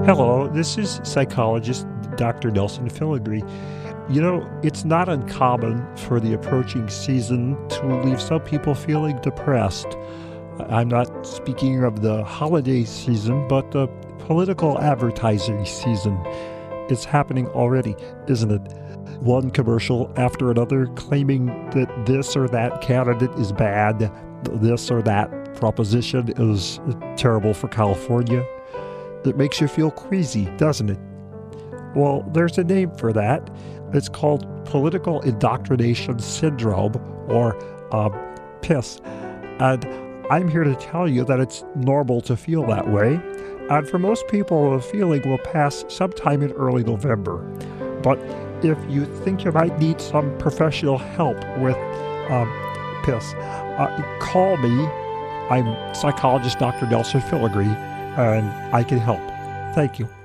Hello, this is psychologist Dr. Nelson Filigree. You know, it's not uncommon for the approaching season to leave some people feeling depressed. I'm not speaking of the holiday season, but the political advertising season. It's happening already, isn't it? One commercial after another claiming that this or that candidate is bad, this or that proposition is terrible for California. It makes you feel queasy, doesn't it? Well, there's a name for that. It's called political indoctrination syndrome, or PIS. And I'm here to tell you that it's normal to feel that way. And for most people, the feeling will pass sometime in early November. But if you think you might need some professional help with PIS, call me. I'm psychologist Dr. Nelson Filigree, and I can help. Thank you.